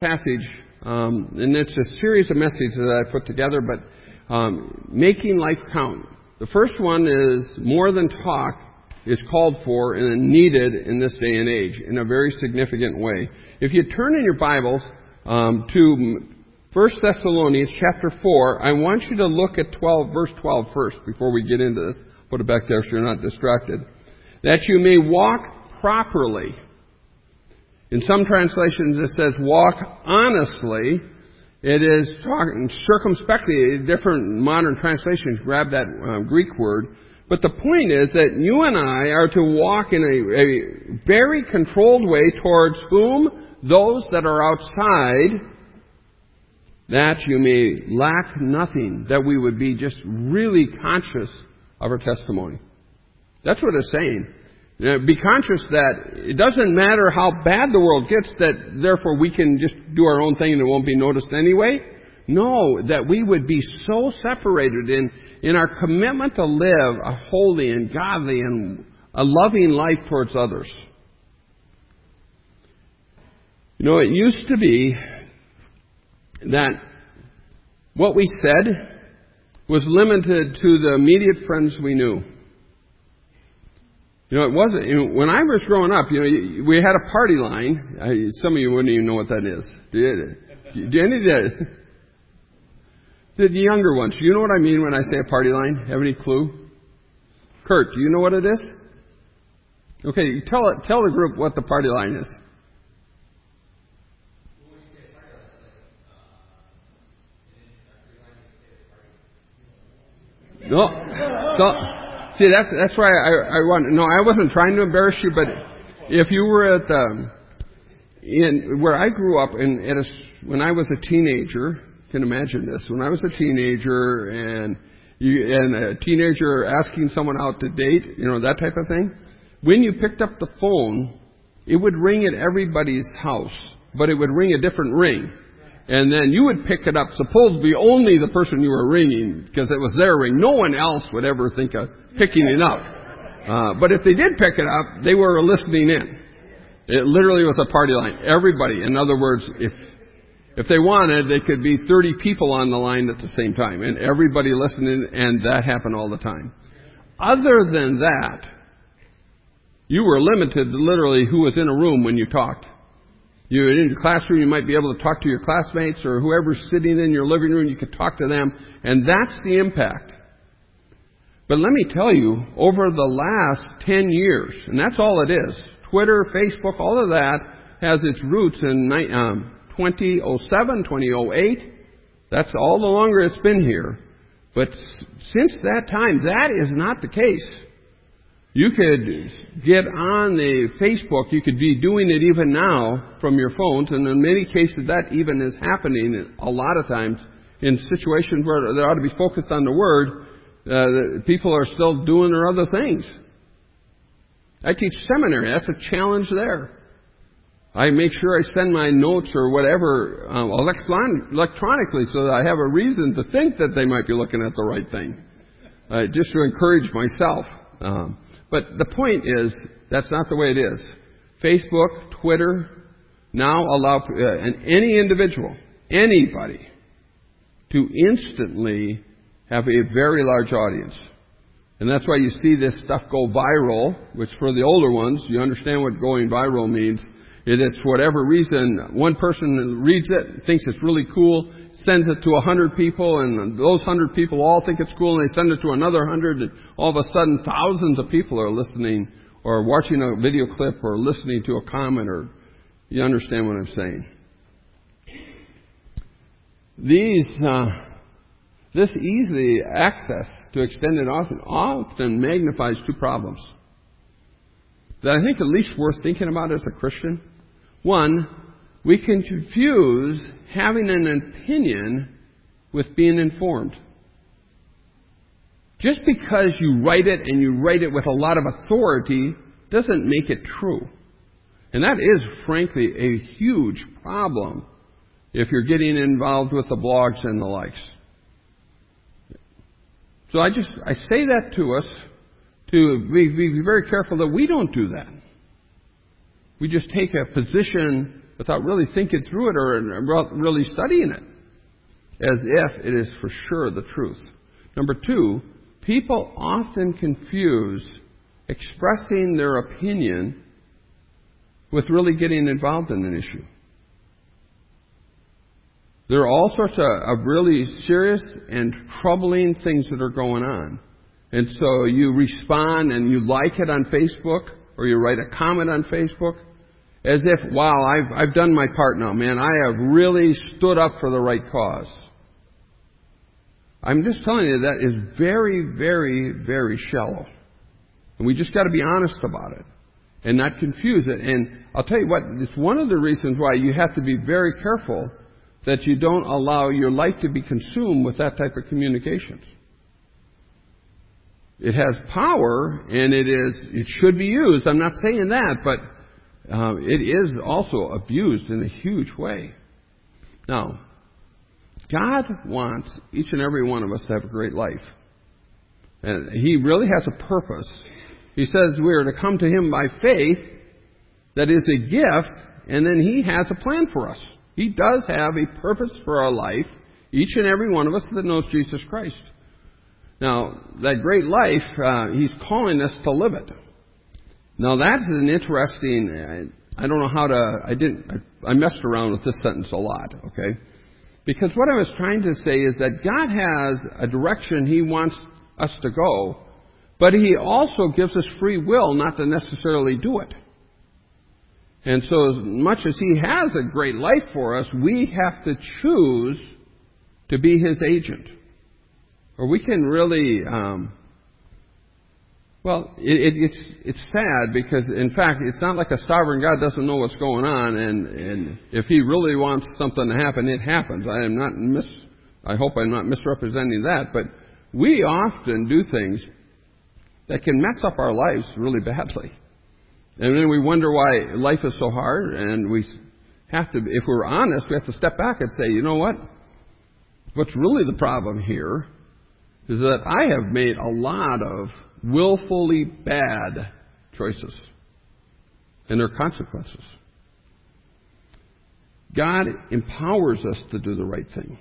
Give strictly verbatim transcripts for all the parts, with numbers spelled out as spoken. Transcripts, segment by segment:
passage, um, and it's a series of messages that I put together, but um, making life count. The first one is more than talk is called for and needed in this day and age in a very significant way. If you turn in your Bibles um, to First Thessalonians chapter four, I want you to look at twelve, verse twelve first before we get into this. Put it back there so you're not distracted. That you may walk properly. In some translations it says walk honestly. It is talking circumspectly. Different modern translations grab that uh, Greek word. But the point is that you and I are to walk in a, a very controlled way towards whom? Those that are outside, that you may lack nothing, that we would be just really conscious of our testimony. That's what it's saying. You know, be conscious that it doesn't matter how bad the world gets, that therefore we can just do our own thing and it won't be noticed anyway. No, that we would be so separated in, in our commitment to live a holy and godly and a loving life towards others. You know, it used to be that what we said was limited to the immediate friends we knew. You know, it wasn't, you know, when I was growing up, you know, we had a party line. I, some of you wouldn't even know what that is. Did, did any did? The younger ones, do you know what I mean when I say a party line? Have any clue? Kurt, do you know what it is? Okay, tell it, tell the group what the party line is. No, so, see, that's that's why I, I want. No, I wasn't trying to embarrass you, but if you were at the in where I grew up, in at a, when I was a teenager, you can imagine this. When I was a teenager, and you and a teenager asking someone out to date, you know, that type of thing. When you picked up the phone, it would ring at everybody's house, but it would ring a different ring. And then you would pick it up, supposedly only the person you were ringing, because it was their ring. No one else would ever think of picking it up. Uh, but if they did pick it up, they were listening in. It literally was a party line. Everybody. In other words, if if they wanted, they could be thirty people on the line at the same time. And everybody listening, and that happened all the time. Other than that, you were limited to literally who was in a room when you talked. You're in your classroom, you might be able to talk to your classmates or whoever's sitting in your living room, you could talk to them, and that's the impact. But let me tell you, over the last ten years, and that's all it is, Twitter, Facebook, all of that has its roots in um, twenty oh seven, twenty oh eight. That's all the longer it's been here. But since that time, that is not the case. You could get on the Facebook, you could be doing it even now from your phones, and in many cases that even is happening a lot of times in situations where they ought to be focused on the Word, uh, people are still doing their other things. I teach seminary, that's a challenge there. I make sure I send my notes or whatever um, electron- electronically so that I have a reason to think that they might be looking at the right thing, uh, just to encourage myself. Um, But the point is, that's not the way it is. Facebook, Twitter, now allow uh, any individual, anybody, to instantly have a very large audience. And that's why you see this stuff go viral, which for the older ones, you understand what going viral means. It is for whatever reason, one person reads it, thinks it's really cool, sends it to a hundred people, and those hundred people all think it's cool, and they send it to another hundred, and all of a sudden thousands of people are listening or watching a video clip or listening to a comment, or you understand what I'm saying. These, uh, this easy access to extended often often magnifies two problems that I think at least worth thinking about as a Christian. One, we can confuse having an opinion with being informed. Just because you write it and you write it with a lot of authority doesn't make it true. And that is, frankly, a huge problem if you're getting involved with the blogs and the likes. So I just, I say that to us to be, be very careful that we don't do that. We just take a position without really thinking through it or really studying it, as if it is for sure the truth. Number two, people often confuse expressing their opinion with really getting involved in an issue. There are all sorts of, of really serious and troubling things that are going on. And so you respond and you like it on Facebook, or you write a comment on Facebook, as if, wow, I've, I've done my part now, man. I have really stood up for the right cause. I'm just telling you that is very, very, very shallow. And we just got to be honest about it and not confuse it. And I'll tell you what, it's one of the reasons why you have to be very careful that you don't allow your life to be consumed with that type of communications. It has power, and it is it should be used. I'm not saying that, but uh, it is also abused in a huge way. Now, God wants each and every one of us to have a great life. And He really has a purpose. He says we are to come to Him by faith. That is a gift, and then He has a plan for us. He does have a purpose for our life, each and every one of us that knows Jesus Christ. Now, that great life, uh, He's calling us to live it. Now, that's an interesting, I don't know how to, I didn't, I, I messed around with this sentence a lot, okay? Because what I was trying to say is that God has a direction He wants us to go, but He also gives us free will not to necessarily do it. And so as much as He has a great life for us, we have to choose to be His agent. Or we can really, um, well, it, it, it's it's sad because, in fact, it's not like a sovereign God doesn't know what's going on, and, and if He really wants something to happen, it happens. I am not mis, I hope I'm not misrepresenting that, but we often do things that can mess up our lives really badly. And then we wonder why life is so hard, and we have to, if we're honest, we have to step back and say, you know what? What's really the problem here is that I have made a lot of willfully bad choices, and there are consequences. God empowers us to do the right thing.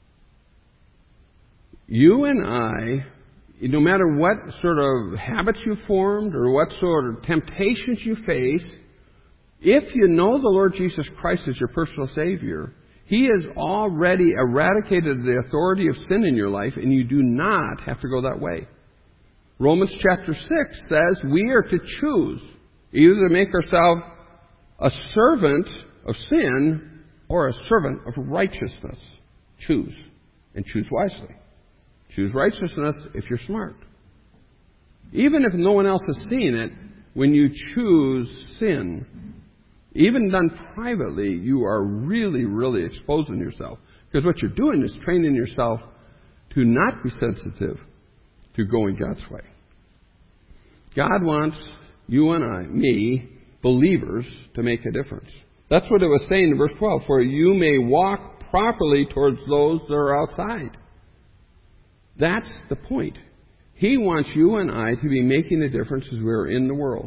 You and I, no matter what sort of habits you formed or what sort of temptations you face, if you know the Lord Jesus Christ as your personal Savior, He has already eradicated the authority of sin in your life, and you do not have to go that way. Romans chapter six says we are to choose either to make ourselves a servant of sin or a servant of righteousness. Choose, and choose wisely. Choose righteousness if you're smart. Even if no one else has seen it, when you choose sin, even done privately, you are really, really exposing yourself. Because what you're doing is training yourself to not be sensitive to going God's way. God wants you and I, me, believers, to make a difference. That's what it was saying in verse twelve. For you may walk properly towards those that are outside. That's the point. He wants you and I to be making a difference as we're in the world.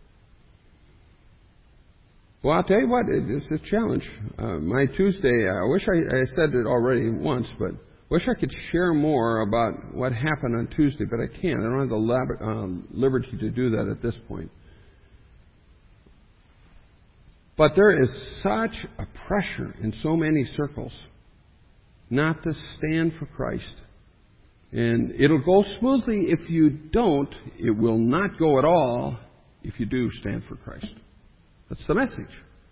Well, I'll tell you what, it's a challenge. Uh, my Tuesday, I wish I, I said it already once, but wish I could share more about what happened on Tuesday, but I can't. I don't have the lab, uh, liberty to do that at this point. But there is such a pressure in so many circles not to stand for Christ. And it'll go smoothly if you don't. It will not go at all if you do stand for Christ. That's the message.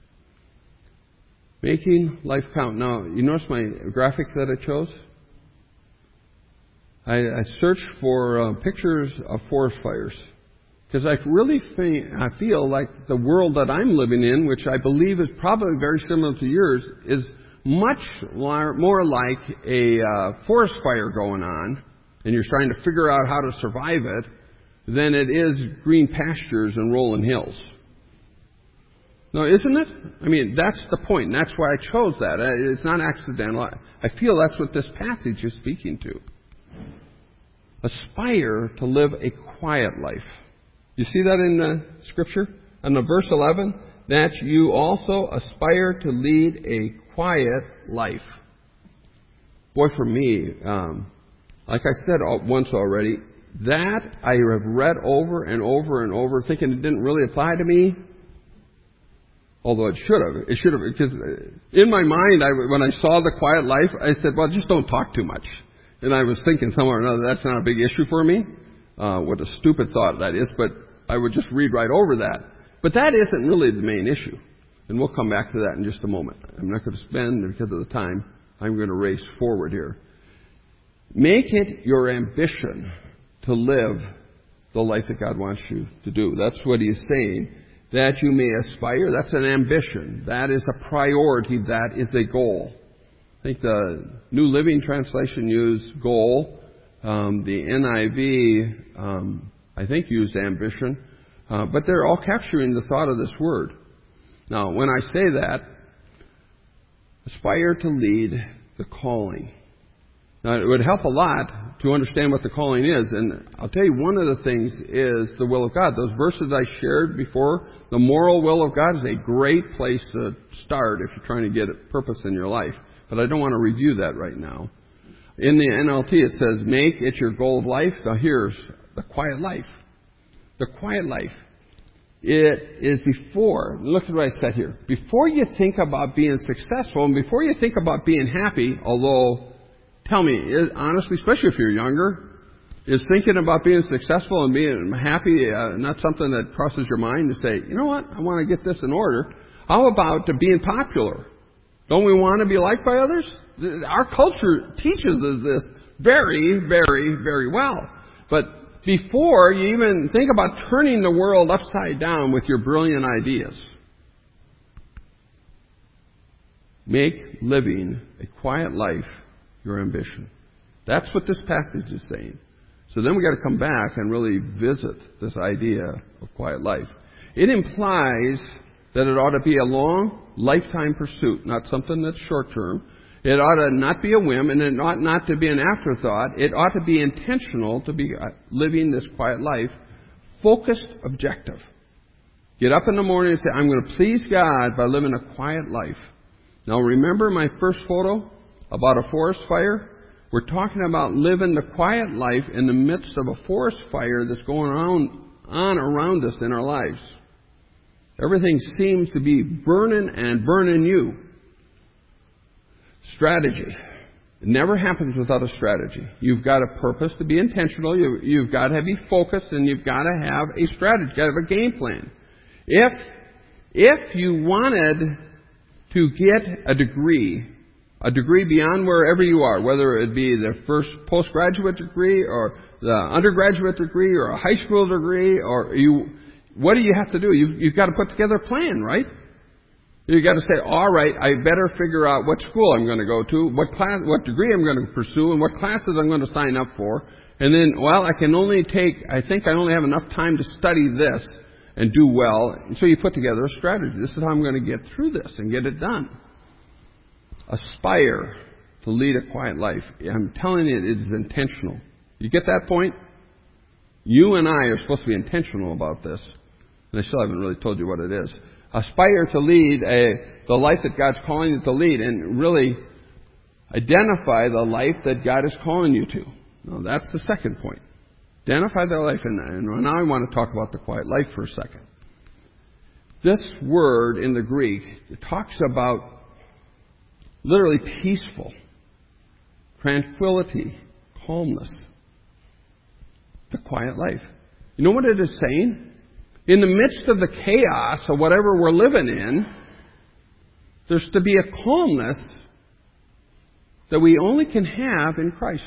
Making life count. Now, you notice my graphic that I chose? I, I searched for uh, pictures of forest fires. Because I really think, I feel like the world that I'm living in, which I believe is probably very similar to yours, is much more like a uh, forest fire going on, and you're trying to figure out how to survive it, than it is green pastures and rolling hills. No, isn't it? I mean, that's the point, and that's why I chose that. It's not accidental. I feel that's what this passage is speaking to. Aspire to live a quiet life. You see that in uh, Scripture? In the verse eleven, that you also aspire to lead a quiet life. Boy, for me, um, like I said once already, that I have read over and over and over, thinking it didn't really apply to me. Although it should have. It should have, because in my mind, I, when I saw the quiet life, I said, well, just don't talk too much. And I was thinking somewhere or another, that's not a big issue for me. Uh, what a stupid thought that is, but I would just read right over that. But that isn't really the main issue. And we'll come back to that in just a moment. I'm not going to spend, because of the time, I'm going to race forward here. Make it your ambition to live the life that God wants you to do. That's what he's saying. That you may aspire, that's an ambition. That is a priority. That is a goal. I think the New Living Translation used goal. Um, the N I V, um, I think, used ambition. Uh, but they're all capturing the thought of this word. Now, when I say that, aspire to lead the calling. Now, it would help a lot to understand what the calling is. And I'll tell you, one of the things is the will of God. Those verses I shared before, the moral will of God is a great place to start if you're trying to get a purpose in your life. But I don't want to review that right now. In the N L T, it says, make it your goal of life. Now, here's the quiet life. The quiet life. It is before, look at what I said here. Before you think about being successful, and before you think about being happy, although, tell me, honestly, especially if you're younger, is thinking about being successful and being happy uh, not something that crosses your mind to say, you know what, I want to get this in order. How about to being popular? Don't we want to be liked by others? Our culture teaches us this very, very, very well. But before you even think about turning the world upside down with your brilliant ideas, make living a quiet life your ambition. That's what this passage is saying. So then we've got to come back and really visit this idea of quiet life. It implies that it ought to be a long, lifetime pursuit, not something that's short-term. It ought to not be a whim, and it ought not to be an afterthought. It ought to be intentional to be living this quiet life, focused, objective. Get up in the morning and say, I'm going to please God by living a quiet life. Now remember my first photo about a forest fire? We're talking about living the quiet life in the midst of a forest fire that's going on, on around us in our lives. Everything seems to be burning and burning you. Strategy. It never happens without a strategy. You've got a purpose to be intentional. You, you've got to be focused, and you've got to have a strategy. You've got to have a game plan. If, if you wanted to get a degree, a degree beyond wherever you are, whether it be the first postgraduate degree or the undergraduate degree or a high school degree, or you, what do you have to do? You've, you've got to put together a plan, right? You've got to say, all right, I better figure out what school I'm going to go to, what class, what degree I'm going to pursue, and what classes I'm going to sign up for. And then, well, I can only take, I think I only have enough time to study this and do well. And so you put together a strategy. This is how I'm going to get through this and get it done. Aspire to lead a quiet life. I'm telling you, it is intentional. You get that point? You and I are supposed to be intentional about this. And I still haven't really told you what it is. Aspire to lead a, the life that God's calling you to lead, and really identify the life that God is calling you to. Now, that's the second point. Identify the life, and, and now I want to talk about the quiet life for a second. This word in the Greek, it talks about literally peaceful, tranquility, calmness, the quiet life. You know what it is saying? In the midst of the chaos of whatever we're living in, there's to be a calmness that we only can have in Christ.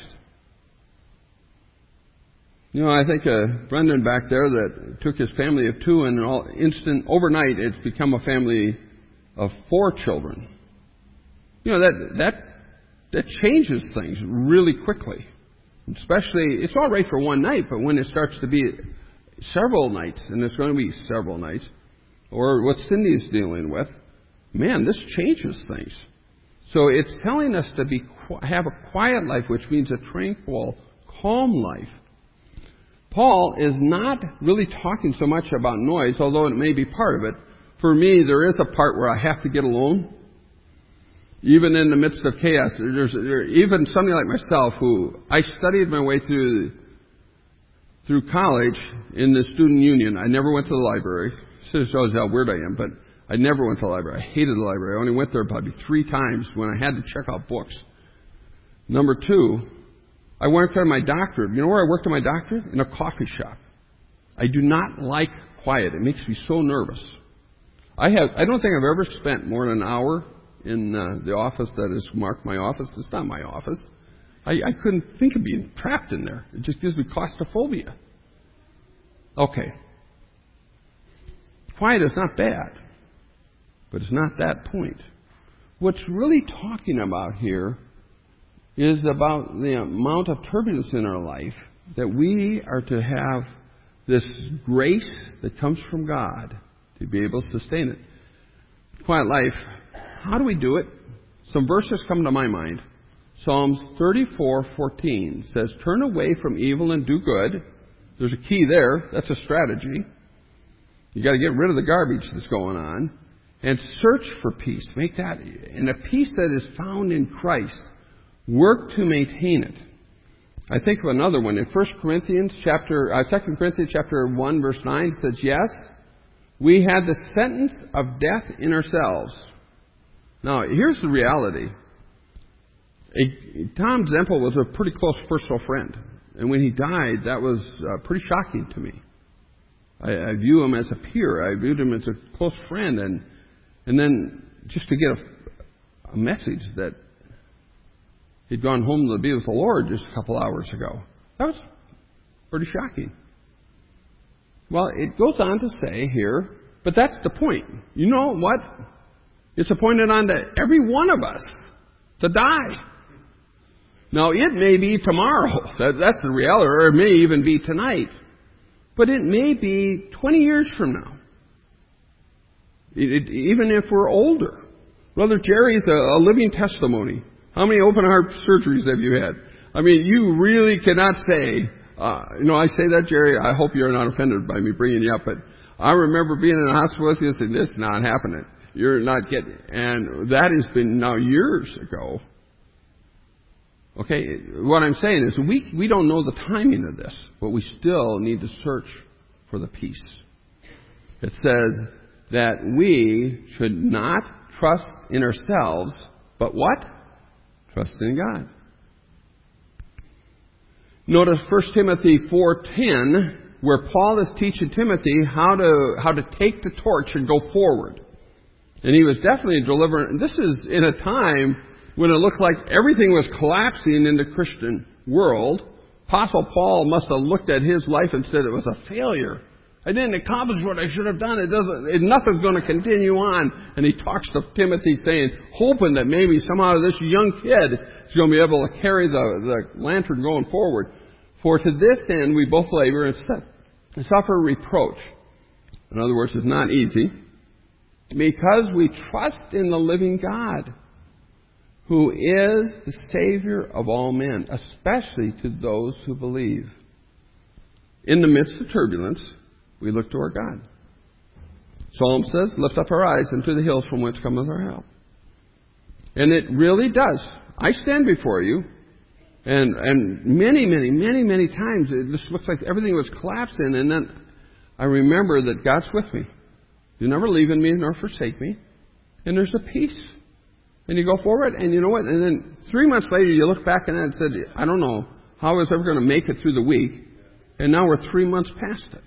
You know, I think uh, Brendan back there that took his family of two, and all instant overnight it's become a family of four children. You know, that that that changes things really quickly. Especially, it's all right for one night, but when it starts to be several nights, and there's going to be several nights, or what Cindy's dealing with, man, this changes things. So it's telling us to be have a quiet life, which means a tranquil, calm life. Paul is not really talking so much about noise, although it may be part of it. for me, there is a part where I have to get alone. Even in the midst of chaos, there's there, even somebody like myself who I studied my way through through college in the student union. I never went to the library. This shows how weird I am, but I never went to the library. I hated the library. I only went there probably three times when I had to check out books. Number two, I worked on my doctorate. You know where I worked on my doctorate? In a coffee shop. I do not like quiet. It makes me so nervous. I have. I don't think I've ever spent more than an hour in uh, the office that is marked my office. It's not my office. I, I couldn't think of being trapped in there. It just gives me claustrophobia. Okay. Quiet is not bad, but it's not that point. What's really talking about here is about the amount of turbulence in our life that we are to have this grace that comes from God to be able to sustain it. Quiet life. How do we do it? Some verses come to my mind. Psalms thirty-four fourteen says, "Turn away from evil and do good." There's a key there. That's a strategy. You got to get rid of the garbage that's going on. And search for peace. Make that, and a peace that is found in Christ. Work to maintain it. I think of another one in First Corinthians chapter, uh, Second Corinthians chapter one verse nine says, "Yes, we had the sentence of death in ourselves." Now, here's the reality. A, Tom Zempel was a pretty close personal friend. And when he died, that was uh, pretty shocking to me. I, I view him as a peer. I viewed him as a close friend. And, and then just to get a, a message that he'd gone home to be with the Lord just a couple hours ago, that was pretty shocking. Well, it goes on to say here, but that's the point. You know what? It's appointed on to every one of us to die. Now, it may be tomorrow. That, that's the reality. Or it may even be tonight. But it may be twenty years from now. It, it, even if we're older. Brother Jerry's a, a living testimony. How many open heart surgeries have you had? I mean, you really cannot say, uh, you know, I say that, Jerry, I hope you're not offended by me bringing you up, but I remember being in the hospital with you and saying, this is not happening. You're not getting, and that has been now years ago. Okay, what I'm saying is we we don't know the timing of this, but we still need to search for the peace. It says that we should not trust in ourselves, but what? Trust in God. Notice First Timothy four ten, where Paul is teaching Timothy how to how to take the torch and go forward. And he was definitely delivering. This is in a time when it looked like everything was collapsing in the Christian world. Apostle Paul must have looked at his life and said it was a failure. I didn't accomplish what I should have done. It doesn't. It, nothing's going to continue on. And he talks to Timothy, saying, hoping that maybe somehow this young kid is going to be able to carry the, the lantern going forward. For to this end we both labor and suffer reproach. In other words, it's not easy, because we trust in the living God, who is the Savior of all men, especially to those who believe. In the midst of turbulence, we look to our God. Psalm says, lift up our eyes into the hills from whence cometh our help. And it really does. I stand before you, and and many, many, many, many times it just looks like everything was collapsing, and then I remember that God's with me. You never leave me nor forsake me. And there's a peace. And you go forward, and you know what? And then three months later, you look back and said, I don't know how I was ever going to make it through the week. And now we're three months past it.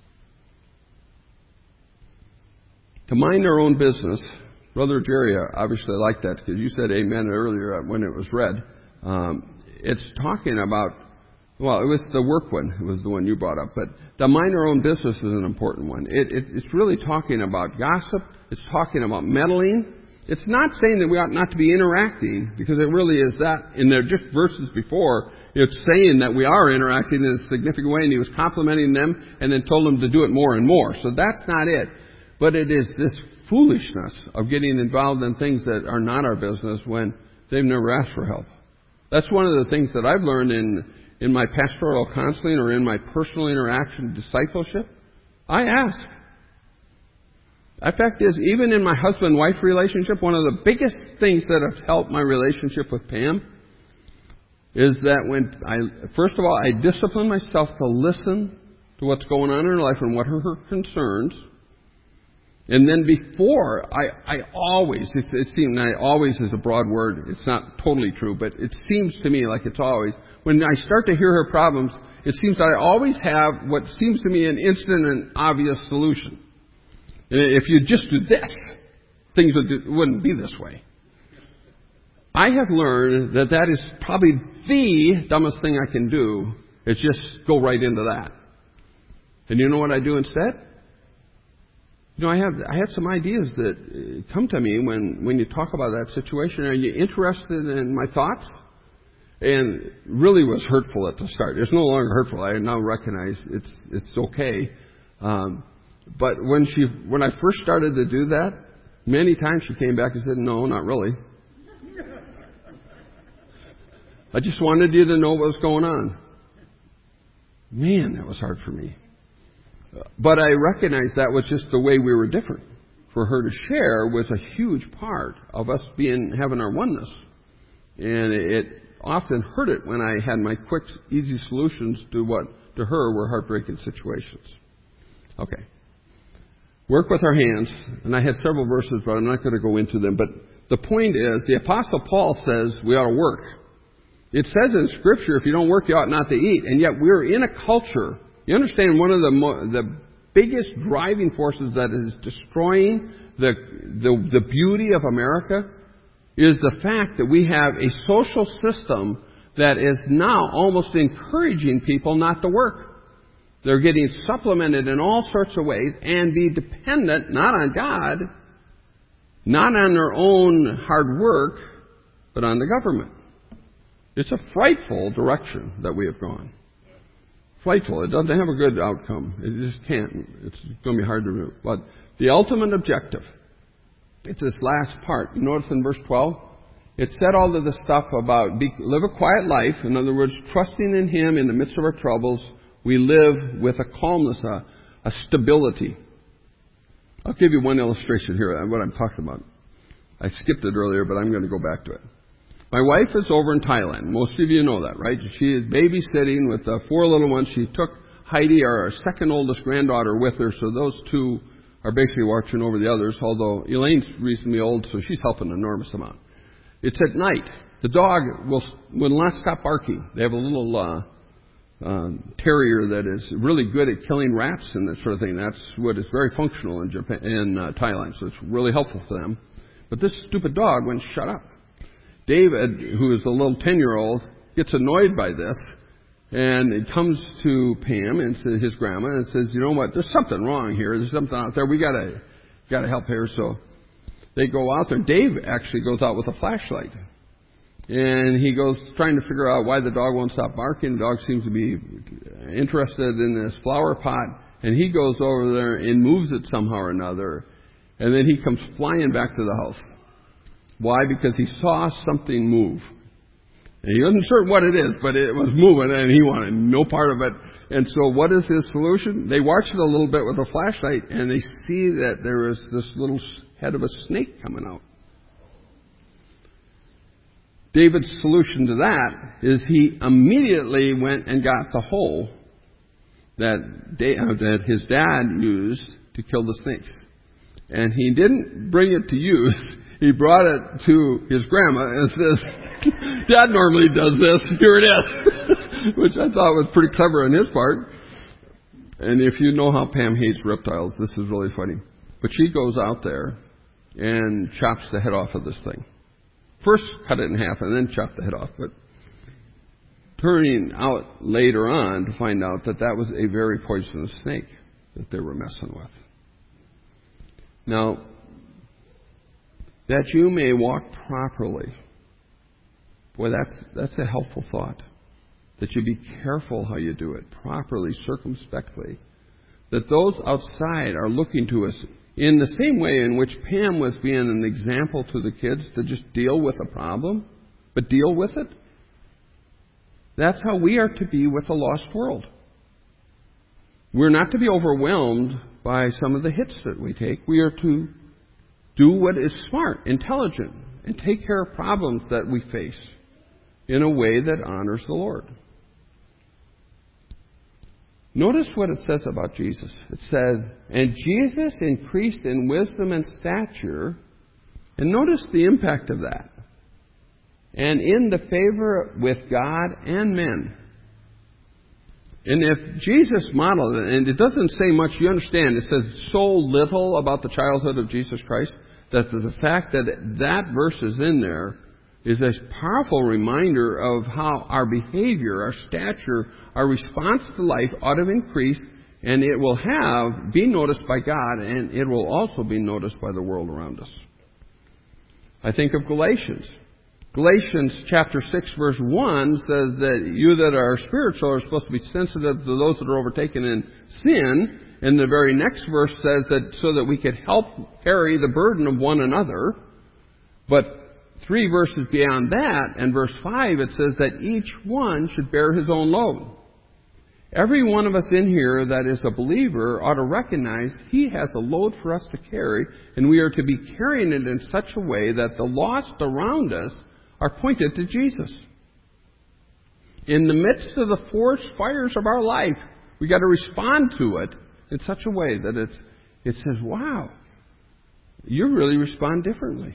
To mind our own business, Brother Jerry obviously liked that because you said amen earlier when it was read. Um, it's talking about, well, it was the work one. It was the one you brought up. But to mind our own business is an important one. It, it, it's really talking about gossip. It's talking about meddling. It's not saying that we ought not to be interacting, because it really is that. In the just verses before, it's saying that we are interacting in a significant way, and he was complimenting them and then told them to do it more and more. So that's not it. But it is this foolishness of getting involved in things that are not our business when they've never asked for help. That's one of the things that I've learned in, in my pastoral counseling or in my personal interaction discipleship. I ask. The fact is, even in my husband-wife relationship, one of the biggest things that have helped my relationship with Pam is that when I, first of all, I discipline myself to listen to what's going on in her life and what are her concerns. And then before, I, I always, it, it seems, and I always is a broad word, it's not totally true, but it seems to me like it's always, when I start to hear her problems, it seems that I always have what seems to me an instant and obvious solution. And if you just do this, things would do, wouldn't be this way. I have learned that that is probably the dumbest thing I can do, is just go right into that. And you know what I do instead? You know, I have I have some ideas that come to me when, when you talk about that situation. Are you interested in my thoughts? And really was hurtful at the start. It's no longer hurtful. I now recognize it's it's okay. Um, but when she when I first started to do that, many times she came back and said, "No, not really. I just wanted you to know what was going on." Man, that was hard for me. But I recognized that was just the way we were different. For her to share was a huge part of us being having our oneness. And it often hurt it when I had my quick, easy solutions to what to her were heartbreaking situations. Okay. Work with our hands. And I had several verses, but I'm not going to go into them. But the point is, the Apostle Paul says we ought to work. It says in Scripture, if you don't work, you ought not to eat. And yet we're in a culture. You understand one of the mo- the biggest driving forces that is destroying the, the the beauty of America is the fact that we have a social system that is now almost encouraging people not to work. They're getting supplemented in all sorts of ways and be dependent not on God, not on their own hard work, but on the government. It's a frightful direction that we have gone. Frightful. It doesn't have a good outcome. It just can't. It's going to be hard to do. But the ultimate objective, it's this last part. You notice in verse twelve, it said all of this stuff about be, live a quiet life. In other words, trusting in Him in the midst of our troubles. We live with a calmness, a, a stability. I'll give you one illustration here of what I'm talking about. I skipped it earlier, but I'm going to go back to it. My wife is over in Thailand. Most of you know that, right? She is babysitting with uh, four little ones. She took Heidi, our second oldest granddaughter, with her, so those two are basically watching over the others, although Elaine's reasonably old, so she's helping an enormous amount. It's at night. The dog will, will not stop barking. They have a little uh, uh, terrier that is really good at killing rats and that sort of thing. That's what is very functional in Japan, in uh, Thailand, so it's really helpful to them. But this stupid dog wouldn't shut up. David, who is the little ten-year-old, gets annoyed by this, and it comes to Pam and to his grandma and says, "You know what? There's something wrong here. There's something out there. We gotta, gotta help here." So they go out there. Dave actually goes out with a flashlight, and he goes trying to figure out why the dog won't stop barking. The dog seems to be interested in this flower pot, and he goes over there and moves it somehow or another, and then he comes flying back to the house. Why? Because he saw something move. And he wasn't certain what it is, but it was moving, and he wanted no part of it. And so what is his solution? They watch it a little bit with a flashlight, and they see that there is this little head of a snake coming out. David's solution to that is he immediately went and got the hole that, that his dad used to kill the snakes. And he didn't bring it to use. He brought it to his grandma and says, "Dad normally does this. Here it is," which I thought was pretty clever on his part. And if you know how Pam hates reptiles, this is really funny. But she goes out there and chops the head off of this thing. First cut it in half and then chop the head off. But turning out later on to find out that that was a very poisonous snake that they were messing with. Now, that you may walk properly. Boy, that's that's a helpful thought. That you be careful how you do it, properly, circumspectly. That those outside are looking to us in the same way in which Pam was being an example to the kids to just deal with a problem, but deal with it. That's how we are to be with the lost world. We're not to be overwhelmed by some of the hits that we take. We are to do what is smart, intelligent, and take care of problems that we face in a way that honors the Lord. Notice what it says about Jesus. It says, and Jesus increased in wisdom and stature. And notice the impact of that. And in the favor with God and men. And if Jesus modeled it, and it doesn't say much, you understand, it says so little about the childhood of Jesus Christ, that the fact that that verse is in there is a powerful reminder of how our behavior, our stature, our response to life ought to increase, and it will have, be noticed by God, and it will also be noticed by the world around us. I think of Galatians. Galatians chapter six verse one says that you that are spiritual are supposed to be sensitive to those that are overtaken in sin. And the very next verse says that so that we could help carry the burden of one another. But three verses beyond that, and verse five, it says that each one should bear his own load. Every one of us in here that is a believer ought to recognize he has a load for us to carry, and we are to be carrying it in such a way that the lost around us are pointed to Jesus. In the midst of the forest fires of our life, we got to respond to it in such a way that it's, it says, wow, you really respond differently.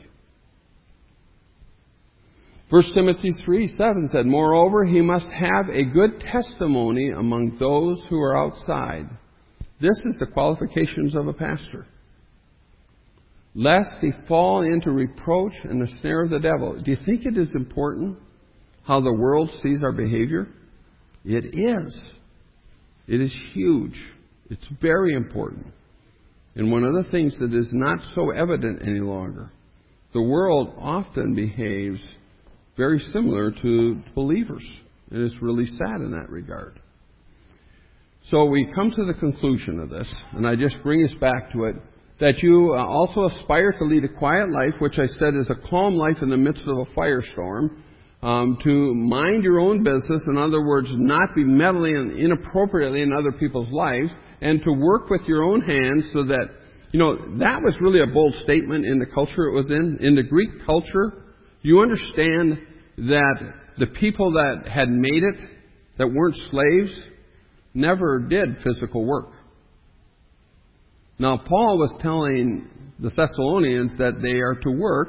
First Timothy three seven said, moreover, he must have a good testimony among those who are outside. This is the qualifications of a pastor. Lest he fall into reproach and the snare of the devil. Do you think it is important how the world sees our behavior? It is. It is huge. It's very important. And one of the things that is not so evident any longer, the world often behaves very similar to believers. And it's really sad in that regard. So we come to the conclusion of this, and I just bring us back to it, that you also aspire to lead a quiet life, which I said is a calm life in the midst of a firestorm, um, to mind your own business, in other words, not be meddling inappropriately in other people's lives, and to work with your own hands so that, you know, that was really a bold statement in the culture it was in. In the Greek culture, you understand that the people that had made it, that weren't slaves, never did physical work. Now, Paul was telling the Thessalonians that they are to work.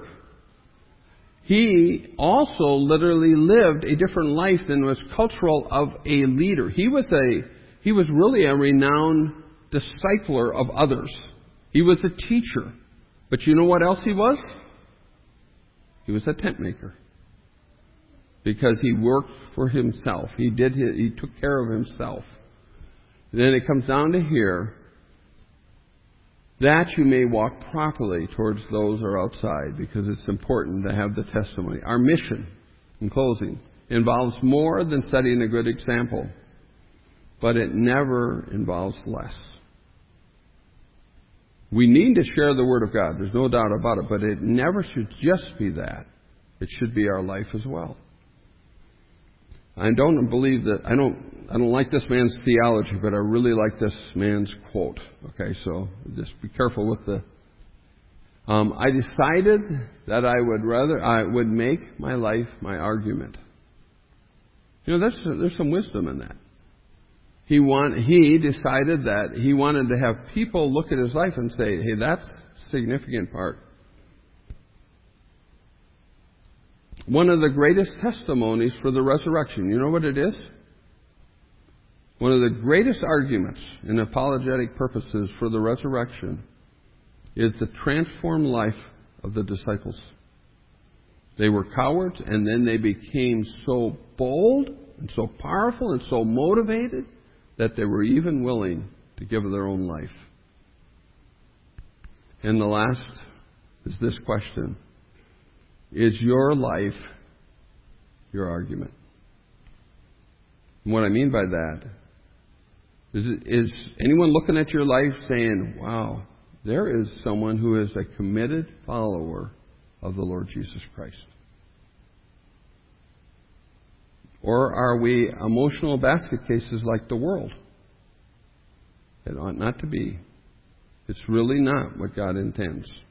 He also literally lived a different life than was cultural of a leader. He was a he was really a renowned discipler of others. He was a teacher. But you know what else he was? He was a tent maker. Because he worked for himself. He did his, he took care of himself. Then it comes down to here, that you may walk properly towards those who are outside, because it's important to have the testimony. Our mission, in closing, involves more than setting a good example, but it never involves less. We need to share the Word of God. There's no doubt about it, but it never should just be that. It should be our life as well. I don't believe that, I don't, I don't like this man's theology, but I really like this man's quote. Okay, so just be careful with the, um, I decided that I would rather, I would make my life my argument. You know, there's, there's some wisdom in that. He want, he decided that he wanted to have people look at his life and say, hey, that's a significant part. One of the greatest testimonies for the resurrection, you know what it is? One of the greatest arguments in apologetic purposes for the resurrection is the transformed life of the disciples. They were cowards, and then they became so bold and so powerful and so motivated that they were even willing to give their own life. And the last is this question. Is your life your argument? And what I mean by that is, is anyone looking at your life saying, wow, there is someone who is a committed follower of the Lord Jesus Christ? Or are we emotional basket cases like the world? It ought not to be. It's really not what God intends.